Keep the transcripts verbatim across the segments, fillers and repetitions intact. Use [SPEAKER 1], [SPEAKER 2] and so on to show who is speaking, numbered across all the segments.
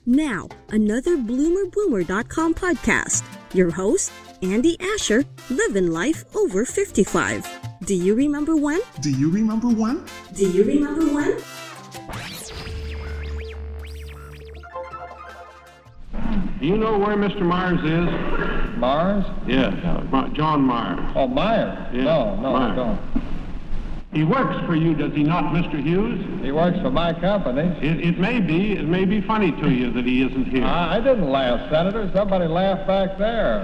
[SPEAKER 1] Now, another bloomer boomer dot com podcast. Your host, Andy Asher, living life over fifty-five. Do you remember when?
[SPEAKER 2] Do you remember when?
[SPEAKER 1] Do you remember when?
[SPEAKER 3] Do you know where Mister Myers is?
[SPEAKER 4] Mars?
[SPEAKER 3] Yes, uh, John Myers.
[SPEAKER 4] Oh, Myers?
[SPEAKER 3] Yeah,
[SPEAKER 4] no, no,
[SPEAKER 3] Myers.
[SPEAKER 4] I don't.
[SPEAKER 3] He works for you, does he not, Mister Hughes?
[SPEAKER 4] He works for my company.
[SPEAKER 3] It, it may be. It may be funny to you that he isn't here.
[SPEAKER 4] I, I didn't laugh, Senator. Somebody laughed back there.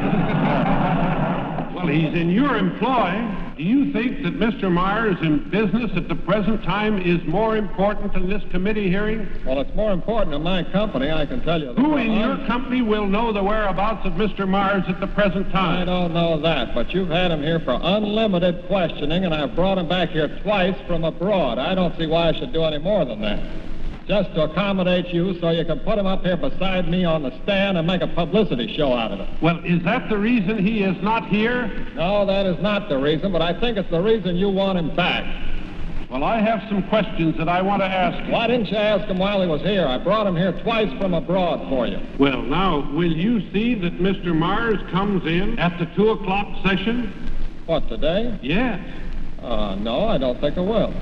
[SPEAKER 3] Well, he's in your employ. Do you think that Mister Myers in business at the present time is more important than this committee hearing?
[SPEAKER 4] Well, it's more important in my company, I can tell you that.
[SPEAKER 3] Who in your company will know the whereabouts of Mister Myers at the present time?
[SPEAKER 4] I don't know that, but you've had him here for unlimited questioning, and I've brought him back here twice from abroad. I don't see why I should do any more than that. Just to accommodate you so you can put him up here beside me on the stand and make a publicity show out of it.
[SPEAKER 3] Well, is that the reason he is not here?
[SPEAKER 4] No, that is not the reason, but I think it's the reason you want him back.
[SPEAKER 3] Well, I have some questions that I want to ask him.
[SPEAKER 4] Why didn't you ask him while he was here? I brought him here twice from abroad for you.
[SPEAKER 3] Well, now, will you see that Mister Myers comes in at the two o'clock session?
[SPEAKER 4] What, today?
[SPEAKER 3] Yes.
[SPEAKER 4] Uh, no, I don't think I will.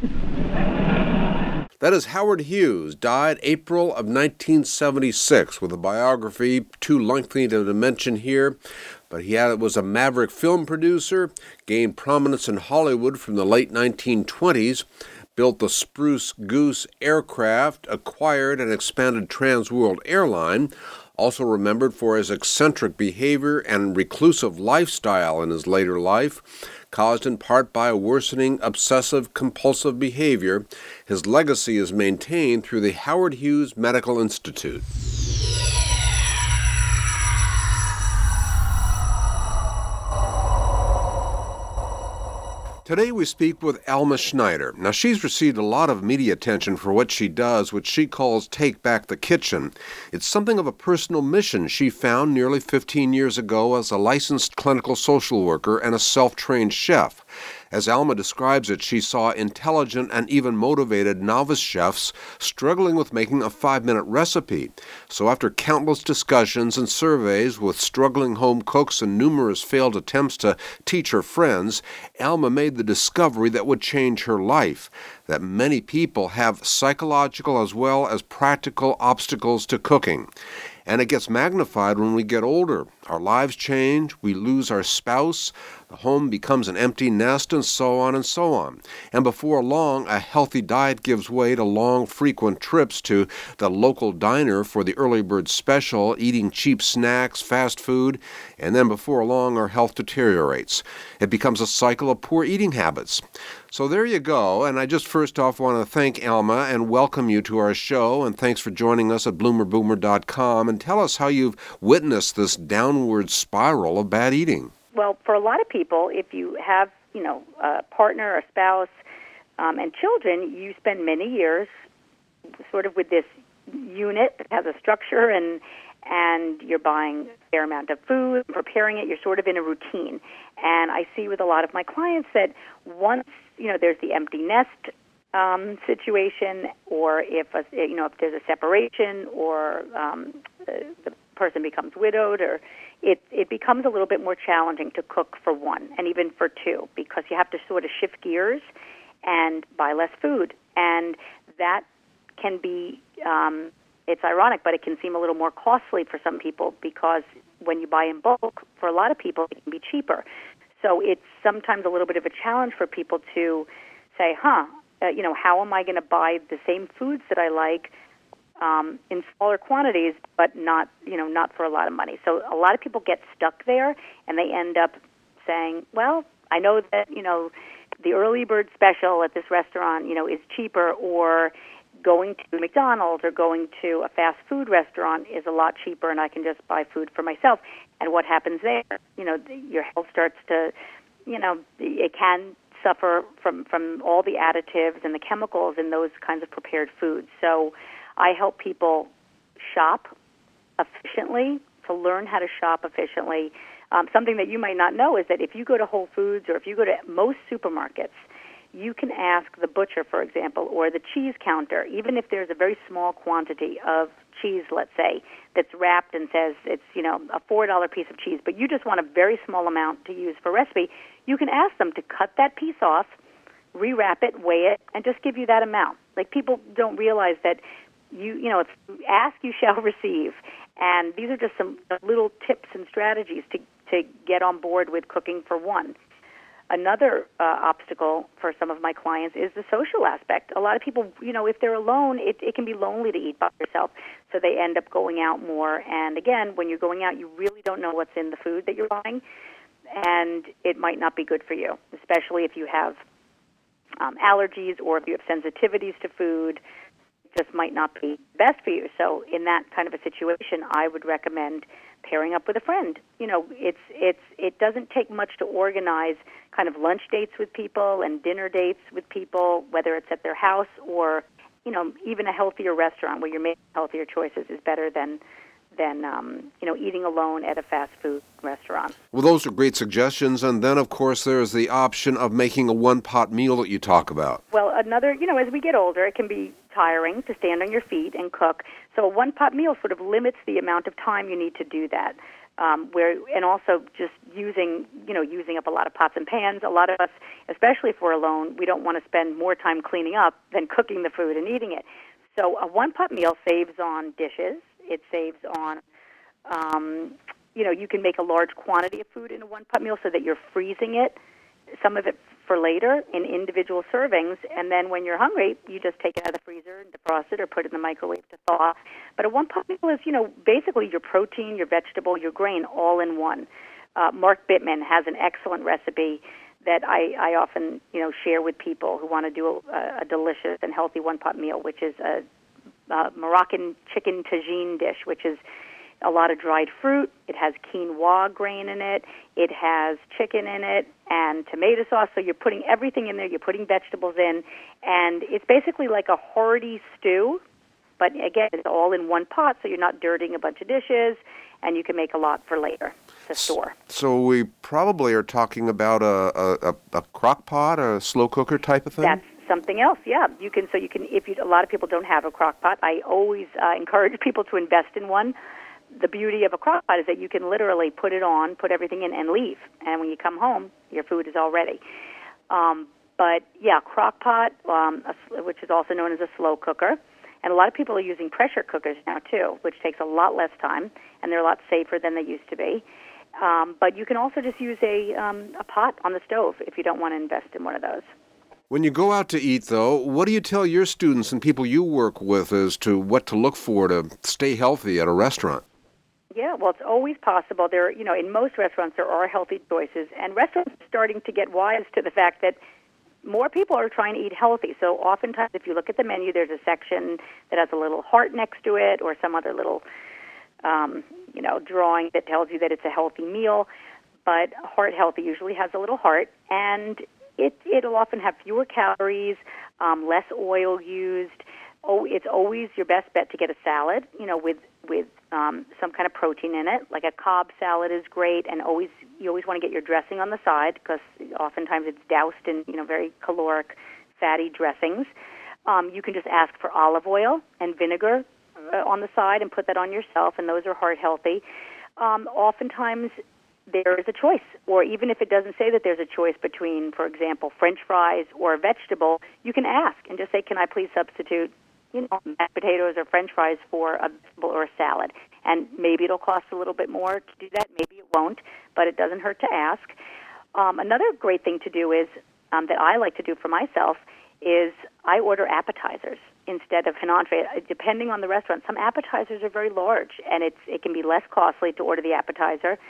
[SPEAKER 5] That is Howard Hughes, died April of nineteen seventy-six, with a biography too lengthy to mention here. But he had, was a maverick film producer, gained prominence in Hollywood from the late nineteen twenties, built the Spruce Goose aircraft, acquired and expanded Trans World Airline, also remembered for his eccentric behavior and reclusive lifestyle in his later life, caused in part by a worsening obsessive-compulsive behavior. His legacy is maintained through the Howard Hughes Medical Institute. Today we speak with Alma Schneider. Now, she's received a lot of media attention for what she does, which she calls Take Back the Kitchen. It's something of a personal mission she found nearly fifteen years ago as a licensed clinical social worker and a self-trained chef. As Alma describes it, she saw intelligent and even motivated novice chefs struggling with making a five-minute recipe. So after countless discussions and surveys with struggling home cooks and numerous failed attempts to teach her friends, Alma made the discovery that would change her life, that many people have psychological as well as practical obstacles to cooking. And it gets magnified when we get older. Our lives change, we lose our spouse, the home becomes an empty nest, and so on and so on. And before long, a healthy diet gives way to long, frequent trips to the local diner for the early bird special, eating cheap snacks, fast food, and then before long, our health deteriorates. It becomes a cycle of poor eating habits. So there you go, and I just first off want to thank Alma and welcome you to our show, and thanks for joining us at bloomer boomer dot com, and tell us how you've witnessed this downward spiral of bad eating.
[SPEAKER 6] Well, for a lot of people, if you have, you know, a partner or spouse um, and children, you spend many years sort of with this unit that has a structure, and and you're buying a fair amount of food, preparing it, you're sort of in a routine. And I see with a lot of my clients that once, you know, there's the empty nest um, situation, or if, a, you know, if there's a separation, or um, the, the person becomes widowed, or it, it becomes a little bit more challenging to cook for one, and even for two, because you have to sort of shift gears and buy less food. And that can be... Um, It's ironic, but it can seem a little more costly for some people, because when you buy in bulk, for a lot of people, it can be cheaper. So it's sometimes a little bit of a challenge for people to say, huh, uh, you know, how am I going to buy the same foods that I like um, in smaller quantities, but not, you know, not for a lot of money? So a lot of people get stuck there, and they end up saying, well, I know that, you know, the early bird special at this restaurant, you know, is cheaper, or going to McDonald's or going to a fast food restaurant is a lot cheaper, and I can just buy food for myself. And what happens there? You know, your health starts to, you know, it can suffer from, from all the additives and the chemicals in those kinds of prepared foods. So I help people shop efficiently, to learn how to shop efficiently. Um, something that you might not know is that if you go to Whole Foods, or if you go to most supermarkets, you can ask the butcher, for example, or the cheese counter, even if there's a very small quantity of cheese, let's say, that's wrapped and says it's, you know, a four dollar piece of cheese, but you just want a very small amount to use for recipe, you can ask them to cut that piece off, rewrap it, weigh it, and just give you that amount. Like, people don't realize that you, you know, it's ask, you shall receive. And these are just some little tips and strategies to, to get on board with cooking for one. Another uh, obstacle for some of my clients is the social aspect. A lot of people, you know, if they're alone, it, it can be lonely to eat by yourself, so they end up going out more. And again, when you're going out, you really don't know what's in the food that you're buying, and it might not be good for you, especially if you have um, allergies or if you have sensitivities to food. It just might not be best for you. So in that kind of a situation, I would recommend pairing up with a friend. You know, it's it's it doesn't take much to organize kind of lunch dates with people and dinner dates with people, whether it's at their house or, you know, even a healthier restaurant where you're making healthier choices is better than than um, you know, eating alone at a fast food restaurant.
[SPEAKER 5] Well, those are great suggestions. And then, of course, there's the option of making a one-pot meal that you talk about.
[SPEAKER 6] Well, another, you know, as we get older, it can be tiring to stand on your feet and cook. So a one-pot meal sort of limits the amount of time you need to do that. Um, where and also just using, you know, using up a lot of pots and pans. A lot of us, especially if we're alone, we don't want to spend more time cleaning up than cooking the food and eating it. So a one-pot meal saves on dishes. It saves on, um, you know, you can make a large quantity of food in a one-pot meal so that you're freezing it, some of it for later in individual servings, and then when you're hungry, you just take it out of the freezer and defrost it or put it in the microwave to thaw. But a one-pot meal is, you know, basically your protein, your vegetable, your grain all in one. Uh, Mark Bittman has an excellent recipe that I, I often, you know, share with people who want to do a, a delicious and healthy one-pot meal, which is a Uh, Moroccan chicken tagine dish, which is a lot of dried fruit. It has quinoa grain in it. It has chicken in it and tomato sauce. So you're putting everything in there. You're putting vegetables in. And it's basically like a hearty stew. But again, it's all in one pot, so you're not dirtying a bunch of dishes. And you can make a lot for later to store.
[SPEAKER 5] So we probably are talking about a, a, a crock pot, a slow cooker type of thing?
[SPEAKER 6] That's something else, yeah. You can, so you can, if you, a lot of people don't have a crock pot. I always uh, encourage people to invest in one. The beauty of a crock pot is that you can literally put it on, put everything in, and leave. And when you come home, your food is all ready. Um, but yeah, crock pot, um, a, which is also known as a slow cooker. And a lot of people are using pressure cookers now, too, which takes a lot less time, and they're a lot safer than they used to be. Um, but you can also just use a, um, a pot on the stove if you don't want to invest in one of those.
[SPEAKER 5] When you go out to eat, though, what do you tell your students and people you work with as to what to look for to stay healthy at a restaurant?
[SPEAKER 6] Yeah, well, it's always possible. There, you know, in most restaurants there are healthy choices, and restaurants are starting to get wise to the fact that more people are trying to eat healthy. So oftentimes, if you look at the menu, there's a section that has a little heart next to it, or some other little, um, you know, drawing that tells you that it's a healthy meal. But heart healthy usually has a little heart, and It, it'll often have fewer calories, um, less oil used. Oh, it's always your best bet to get a salad, you know, with with um, some kind of protein in it. Like a Cobb salad is great, and always you always want to get your dressing on the side because oftentimes it's doused in, you know, very caloric, fatty dressings. Um, you can just ask for olive oil and vinegar uh, on the side and put that on yourself, and those are heart healthy. Um, oftentimes there is a choice, or even if it doesn't say that there's a choice between, for example, French fries or a vegetable, you can ask and just say, can I please substitute, you know, mashed potatoes or French fries for a vegetable or a salad? And maybe it'll cost a little bit more to do that, maybe it won't, but it doesn't hurt to ask. Um, another great thing to do is, um, that I like to do for myself, is I order appetizers instead of an entree. Depending on the restaurant, some appetizers are very large, and it's it can be less costly to order the appetizer.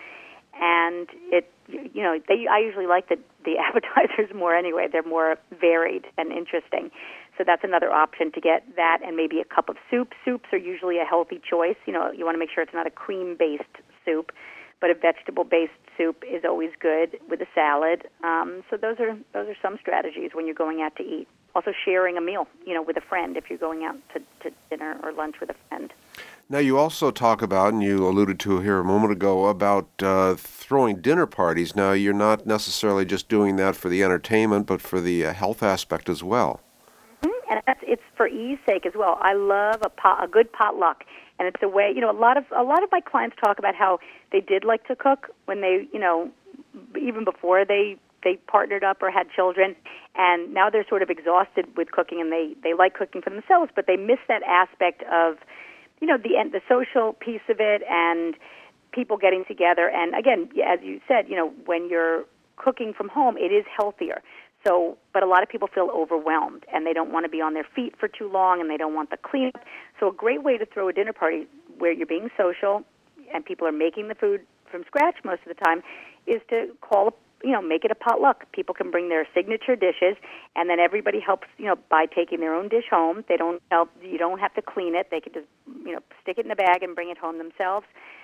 [SPEAKER 6] And it, you know, they, I usually like the, the appetizers more anyway. They're more varied and interesting. So that's another option, to get that and maybe a cup of soup. Soups are usually a healthy choice. You know, you want to make sure it's not a cream-based soup, but a vegetable-based soup is always good with a salad. Um, so those are those are some strategies when you're going out to eat. also sharing a meal, you know, with a friend if you're going out to, to dinner or lunch with a friend.
[SPEAKER 5] Now, you also talk about, and you alluded to here a moment ago, about uh, throwing dinner parties. Now, you're not necessarily just doing that for the entertainment, but for the uh, health aspect as well.
[SPEAKER 6] Mm-hmm. And that's, it's for ease sake as well. I love a, pot, a good potluck, and it's a way, you know, a lot of a lot of my clients talk about how they did like to cook when they, you know, even before they they partnered up or had children, and now they're sort of exhausted with cooking, and they, they like cooking for themselves, but they miss that aspect of, you know, the the social piece of it and people getting together. And again, as you said, you know, when you're cooking from home, it is healthier. So, but a lot of people feel overwhelmed, and they don't want to be on their feet for too long, and they don't want the cleanup. So a great way to throw a dinner party where you're being social and people are making the food from scratch most of the time is to call, you know, make it a potluck. People can bring their signature dishes, and then everybody helps, you know, by taking their own dish home. They don't help, you don't have to clean it. They can just, you know, stick it in a bag and bring it home themselves.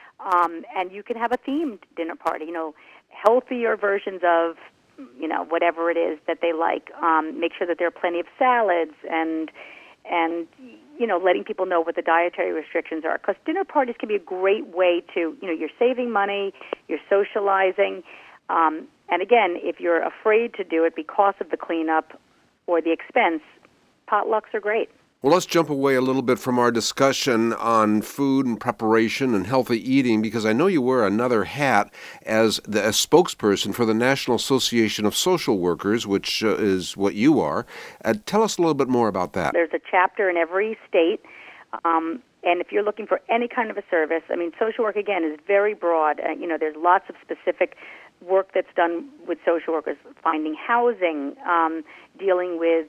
[SPEAKER 6] Um, and you can have a themed dinner party, you know, healthier versions of, you know, whatever it is that they like. Um, make sure that there are plenty of salads and, and you know, letting people know what the dietary restrictions are. Because dinner parties can be a great way to, you know, you're saving money, you're socializing. Um, and again, if you're afraid to do it because of the cleanup or the expense, potlucks are great.
[SPEAKER 5] Well, let's jump away a little bit from our discussion on food and preparation and healthy eating, because I know you wear another hat as the as spokesperson for the National Association of Social Workers, which uh, is what you are. Uh, tell us a little bit more about that.
[SPEAKER 6] There's a chapter in every state, um, and if you're looking for any kind of a service, I mean, social work, again, is very broad. Uh, you know, there's lots of specific work that's done with social workers, finding housing, um, dealing with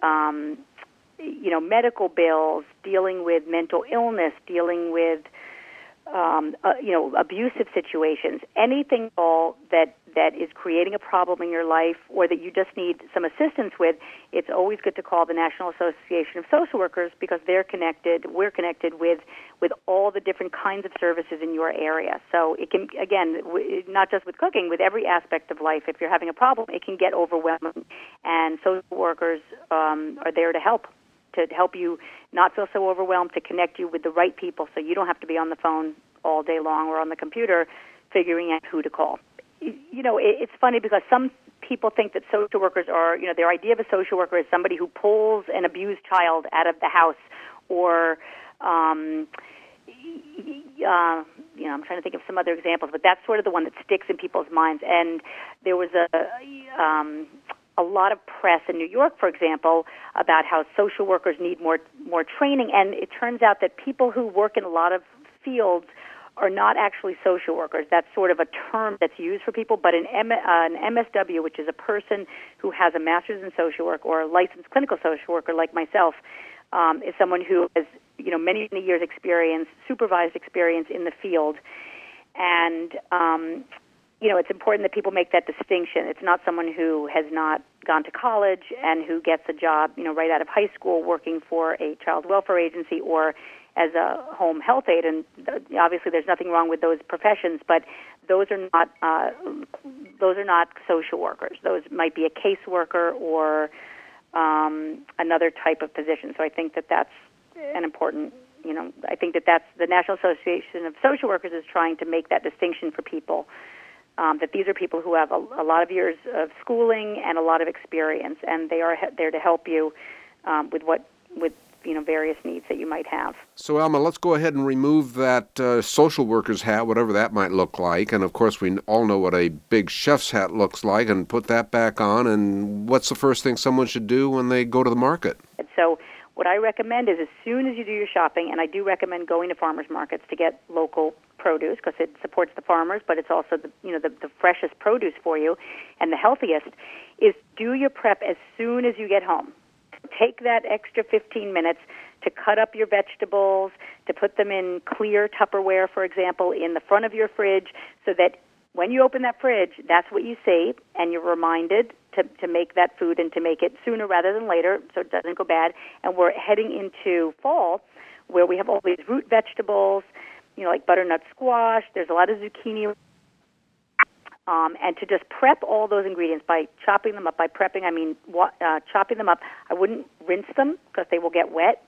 [SPEAKER 6] um you know, medical bills, dealing with mental illness, dealing with, um, uh, you know, abusive situations, anything at all that, that is creating a problem in your life or that you just need some assistance with, it's always good to call the National Association of Social Workers because they're connected, we're connected with, with all the different kinds of services in your area. So it can, again, w- not just with cooking, with every aspect of life, if you're having a problem, it can get overwhelming. And social workers um, are there to help. to help you not feel so overwhelmed, to connect you with the right people so you don't have to be on the phone all day long or on the computer figuring out who to call. You know, it's funny because some people think that social workers are, you know, their idea of a social worker is somebody who pulls an abused child out of the house or, um, uh, you know, I'm trying to think of some other examples, but that's sort of the one that sticks in people's minds. And there was a... Um, a lot of press in New York, for example, about how social workers need more more training. And it turns out that people who work in a lot of fields are not actually social workers. That's sort of a term that's used for people. But an, M- uh, an M S W, which is a person who has a master's in social work or a licensed clinical social worker like myself, um, is someone who has, you know, many, many years experience, supervised experience in the field. And um you know, it's important that people make that distinction. It's not someone who has not gone to college and who gets a job, you know, right out of high school working for a child welfare agency or as a home health aide. And obviously there's nothing wrong with those professions, but those are not uh, those are not social workers. Those might be a caseworker or um, another type of position. So I think that that's an important, you know, I think that that's the National Association of Social Workers is trying to make that distinction for people. Um, that these are people who have a, a lot of years of schooling and a lot of experience, and they are he- there to help you um, with what with you know various needs that you might have.
[SPEAKER 5] So, Alma, let's go ahead and remove that uh, social worker's hat, whatever that might look like, and of course we all know what a big chef's hat looks like, and put that back on. And what's the first thing someone should do when they go to the market?
[SPEAKER 6] And so, what I recommend is as soon as you do your shopping, and I do recommend going to farmers markets to get local produce because it supports the farmers, but it's also the you know the, the freshest produce for you and the healthiest, is do your prep as soon as you get home. Take that extra fifteen minutes to cut up your vegetables, to put them in clear Tupperware, for example, in the front of your fridge so that when you open that fridge, that's what you see, and you're reminded to, to make that food and to make it sooner rather than later so it doesn't go bad. And we're heading into fall where we have all these root vegetables, you know, like butternut squash. There's a lot of zucchini. Um, and to just prep all those ingredients by chopping them up. By prepping, I mean uh, chopping them up. I wouldn't rinse them because they will get wet.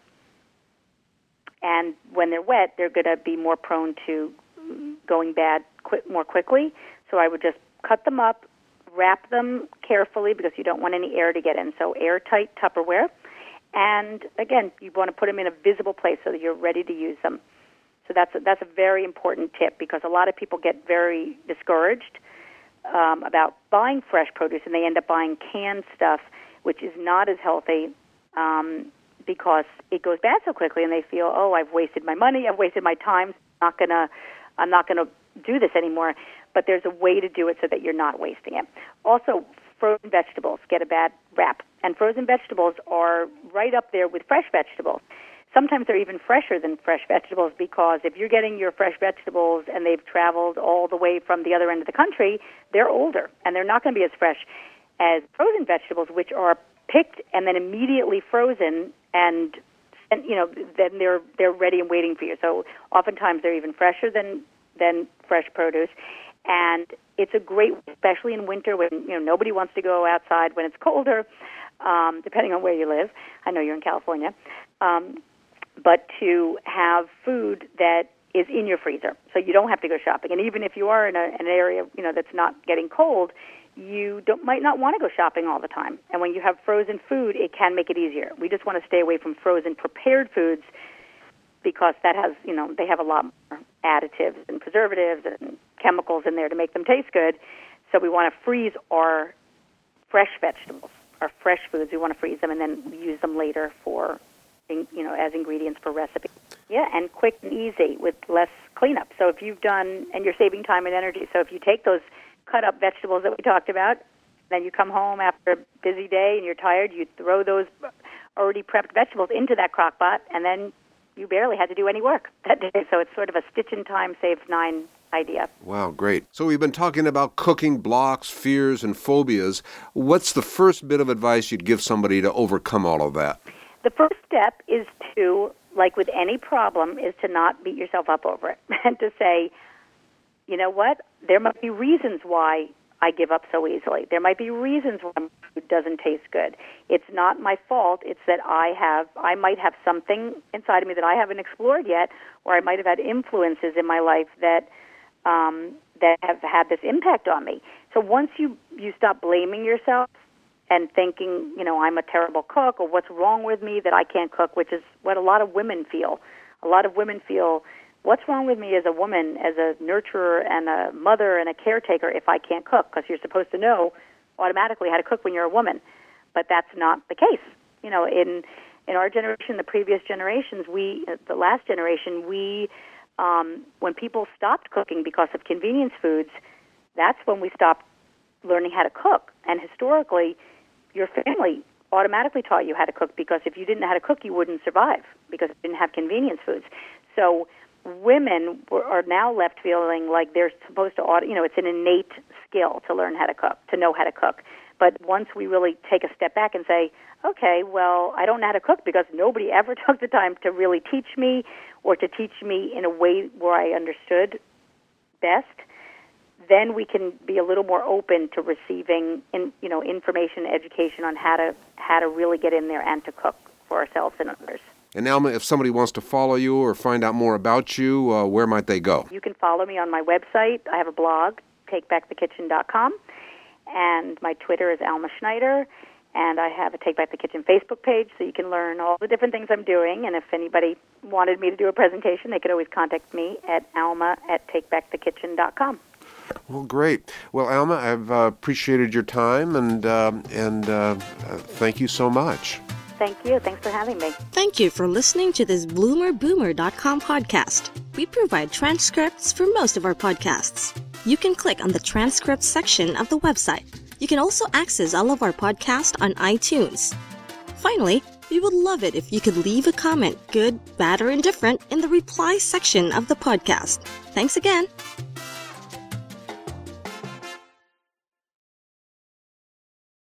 [SPEAKER 6] And when they're wet, they're going to be more prone to going bad quick, more quickly. So I would just cut them up, wrap them carefully because you don't want any air to get in. So airtight Tupperware. And again, you want to put them in a visible place so that you're ready to use them. So that's a, that's a very important tip because a lot of people get very discouraged um, about buying fresh produce, and they end up buying canned stuff, which is not as healthy um, because it goes bad so quickly, and they feel, oh, I've wasted my money, I've wasted my time, I'm not gonna, I'm not gonna do this anymore. But there's a way to do it so that you're not wasting it. Also, frozen vegetables get a bad rap, and frozen vegetables are right up there with fresh vegetables. Sometimes they're even fresher than fresh vegetables because if you're getting your fresh vegetables and they've traveled all the way from the other end of the country, they're older, and they're not going to be as fresh as frozen vegetables, which are picked and then immediately frozen, and, and you know, then they're they're ready and waiting for you. So oftentimes they're even fresher than than fresh produce. And it's a great, especially in winter when, you know, nobody wants to go outside when it's colder, um, depending on where you live. I know you're in California. Um, but to have food that is in your freezer, so you don't have to go shopping. And even if you are in, a, in an area, you know, that's not getting cold, you don't, might not want to go shopping all the time. And when you have frozen food, it can make it easier. We just want to stay away from frozen prepared foods because that has, you know, they have a lot more additives and preservatives and chemicals in there to make them taste good. So we want to freeze our fresh vegetables, our fresh foods. We want to freeze them and then use them later for, you know, as ingredients for recipes. Yeah, and quick and easy with less cleanup. So if you've done, and you're saving time and energy. So if you take those cut up vegetables that we talked about, then you come home after a busy day and you're tired, you throw those already prepped vegetables into that crock pot, and then you barely had to do any work that day. So it's sort of a stitch in time saves nine idea.
[SPEAKER 5] Wow, great. So we've been talking about cooking blocks, fears, and phobias. What's the first bit of advice you'd give somebody to overcome all of that?
[SPEAKER 6] The first step is to, like with any problem, is to not beat yourself up over it and to say, you know what, there might be reasons why I give up so easily. There might be reasons why food doesn't taste good. It's not my fault. It's that I have, I might have something inside of me that I haven't explored yet, or I might have had influences in my life that um, that have had this impact on me. So once you, you stop blaming yourself and thinking, you know, I'm a terrible cook, or what's wrong with me that I can't cook, which is what a lot of women feel. A lot of women feel, what's wrong with me as a woman, as a nurturer and a mother and a caretaker if I can't cook? Because you're supposed to know automatically how to cook when you're a woman. But that's not the case. You know, in in our generation, the previous generations, we, the last generation, we, um, when people stopped cooking because of convenience foods, that's when we stopped learning how to cook. And historically, your family automatically taught you how to cook because if you didn't know how to cook, you wouldn't survive because you didn't have convenience foods. So women are now left feeling like they're supposed to, you know, it's an innate skill to learn how to cook, to know how to cook. But once we really take a step back and say, okay, well, I don't know how to cook because nobody ever took the time to really teach me or to teach me in a way where I understood best, then we can be a little more open to receiving, in, you know, information, education on how to how to really get in there and to cook for ourselves and others.
[SPEAKER 5] And Alma, if somebody wants to follow you or find out more about you, uh, where might they go?
[SPEAKER 6] You can follow me on my website. I have a blog, take back the kitchen dot com, and my Twitter is Alma Schneider, and I have a Take Back the Kitchen Facebook page, so you can learn all the different things I'm doing. And if anybody wanted me to do a presentation, they could always contact me at alma at take back the kitchen dot com.
[SPEAKER 5] Well, great. Well, Alma, I've uh, appreciated your time, and uh, and uh, uh, thank you so much.
[SPEAKER 6] Thank you. Thanks for having me.
[SPEAKER 1] Thank you for listening to this bloomer boomer dot com podcast. We provide transcripts for most of our podcasts. You can click on the transcripts section of the website. You can also access all of our podcasts on iTunes. Finally, we would love it if you could leave a comment, good, bad, or indifferent, in the reply section of the podcast. Thanks again.